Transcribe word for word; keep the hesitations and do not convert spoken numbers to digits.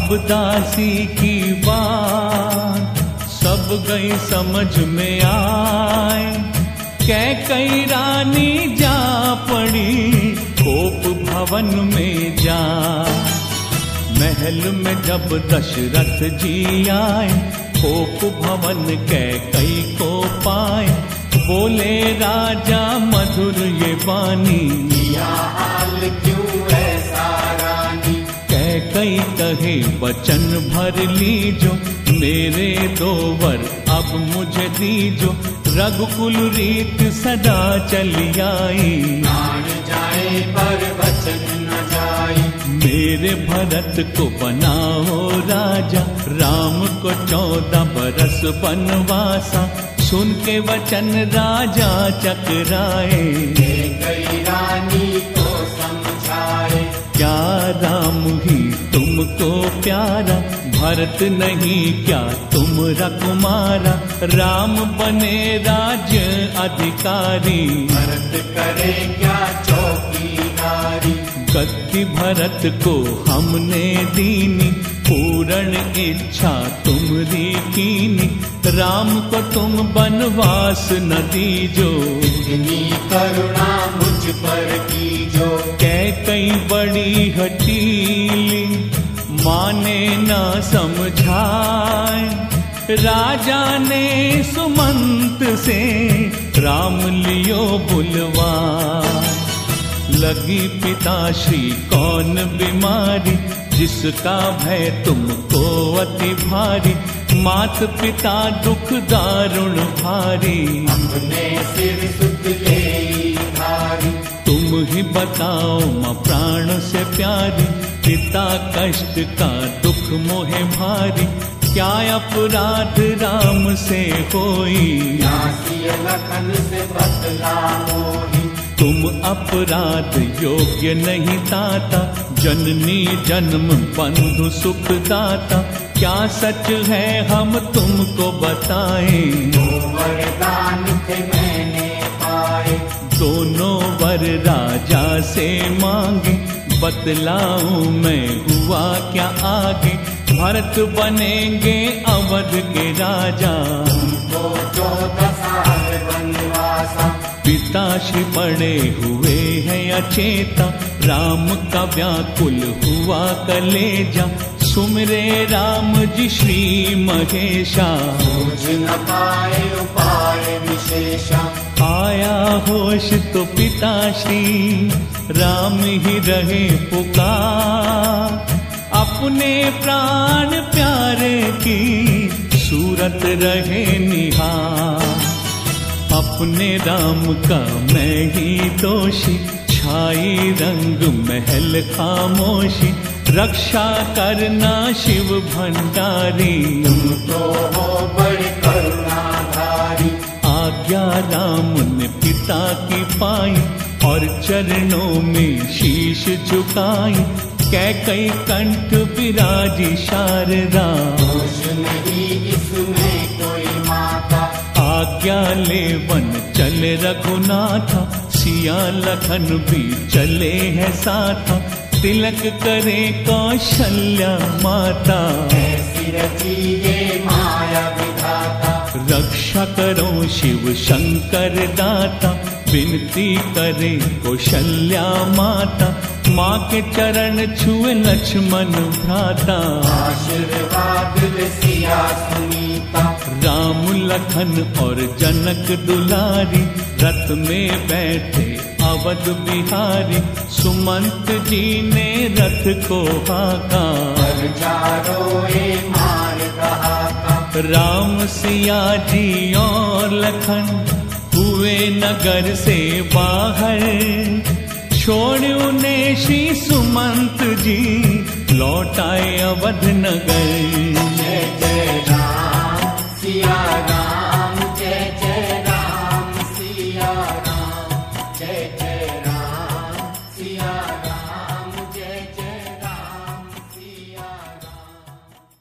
अब दासी की बात सब गई समझ में आए, कैकई रानी जा पड़ी कोप भवन में जा। महल में जब दशरथ जी आए, कोप भवन कैकई को पाए, बोले राजा मधुर ये वाणी, किया हाल क्यों ऐसा रानी। कैकई कहे वचन भर लीजो, मेरे दो वर अब मुझे दीजो, रघुकुल रीत सदा चली आई, प्राण जाए पर वचन न जाए। मेरे भरत को बनाओ राजा, राम को चौदह बरस बनवासा, सुन के वचन राजा चकराए, कैकई रानी को समझाए। क्या राम ही तुमको प्यारा, भरत नहीं क्या तुम रकुमारा, राम बने राज्य अधिकारी, भरत करे क्या चौकीदारी। गद्दी भरत को हमने दीनी, पूर्ण इच्छा तुमरी कीनी, राम को तुम बनवास न दीजो, इतनी करुणा मुझ पर कीजो। कैकई बड़ी हठीली माने न समझाए, राजा ने सुमंत से राम लियो बुलवा। लगी पिताश्री कौन बीमारी, जिसका भय तुमको अति भारी, मात पिता दुख दारुण भारी, अपने सिर सुध ले धारी। तुम ही बताओ माँ प्राण से प्यारी, पिता कष्ट का दुख मोहे भारी, क्या अपराध राम से होई, नासिय लखन से बदला मोही। तुम अपराध योग्य नहीं ताता, जननी जन्म बंधु सुख दाता, क्या सच है हम तुमको बताएं, दो वरदान थे मैंने पाए। दोनों वर राजा से मांगे, बतलाऊं मैं हुआ क्या आगे, भरत बनेंगे अवध के राजा, तुमको चौदह साल वनवासा। पिताश्री पड़े हुए हैं अचेता, राम का व्याकुल हुआ कलेजा, सुमिरे राम जी श्री महेशा, सोच न पाए उपाय विशेषा। आया होश तो पिताश्री राम ही रहे पुकार, अपने प्राण प्यारे की सूरत रहे निहार, अपने राम का मैं ही दोषी, छाई रंग महल खामोशी, रक्षा करना शिव भंडारी, तुम तो हो बड़े करुणाधारी। आज्ञा राम ने पिता की पाई, और चरणों में शीश झुकाई, कैकई कंठ विराजी शारदा, दोष नहीं इसमें कोई माता। आज्ञा ले वन चले रघुनाथा, सिया लखन भी चले हैं साथा, तिलक करे कौशल्या माता, ऐसी रची ये माया विधाता। रक्षा करो शिव शंकर दाता, विनती करे कौशल्या माता, माँ के चरण छुए लक्ष्मण भ्राता, आशीर्वाद सिया सुनीता। राम लखन और जनक दुलारी, रथ में बैठे अवध बिहारी, सुमंत जी ने रथ को हाका, पर चारो ये मार कहा था। राम सिया जी और लखन हुए नगर से बाहर, छोड़ उन्हें श्री सुमंत जी लौट आए अवध नगर। जय जय राम सिया राम।